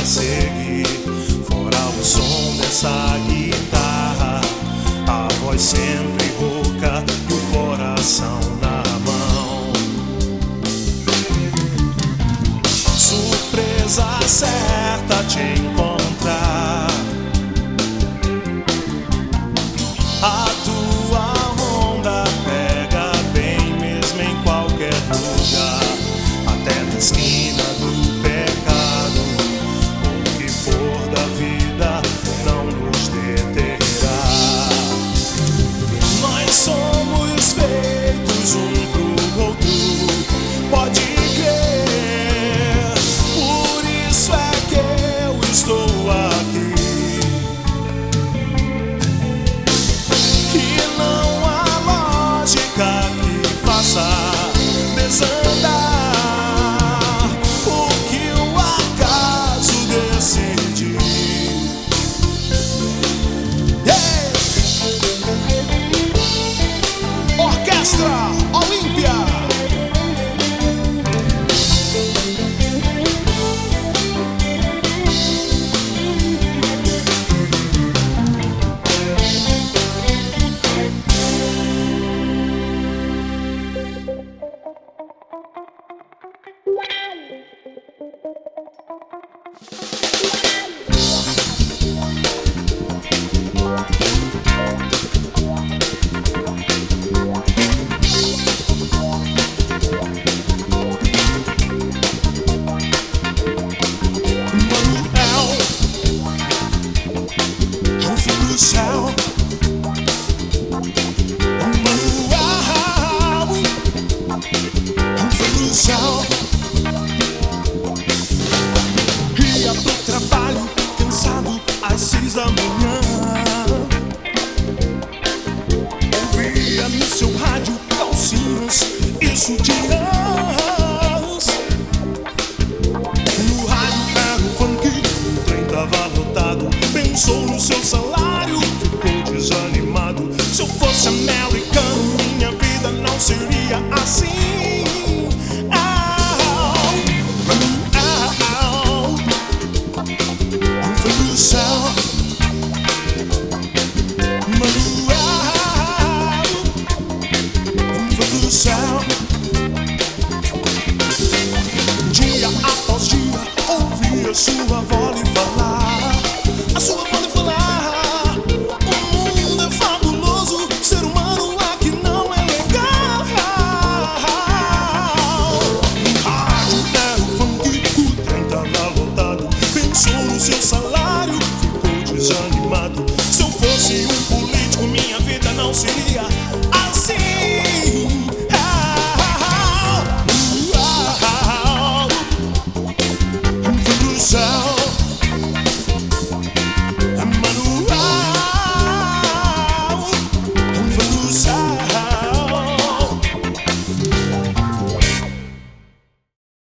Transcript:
seguir. Fora o som dessa guitarra, a voz sempre rouca e o coração na mão. Surpresa certa te encontrar. A tua onda pega bem mesmo em qualquer lugar, até na esquina do pecado. O que for da vida não nos deterá. Nós somos feitos um pro outro, pode crer. Por isso é que eu estou aqui. Que não há lógica que faça desandar o que o acaso decidir. Yeah! Orquestra Olímpia. Céu, foi pro céu. Ia pro trabalho, cansado, às 6 da manhã. Ouvia no seu rádio calcinhas e sutiãs. No rádio era o funk, o trem tava lotado. Pensou no seu salário, ficou desanimado. Se eu fosse americano, minha vida não seria assim. Foi pro céu, foi pro céu. Dia após dia, ouvia sua voz lhe falar. A sua voz lhe falar: o mundo é fabuloso, ser humano aqui não é legal. Rádio era o funk, o trem tava lotado. Pensou no seu salário, ficou desanimado. Se eu fosse um político, minha vida não seria assim. Foi pro céu.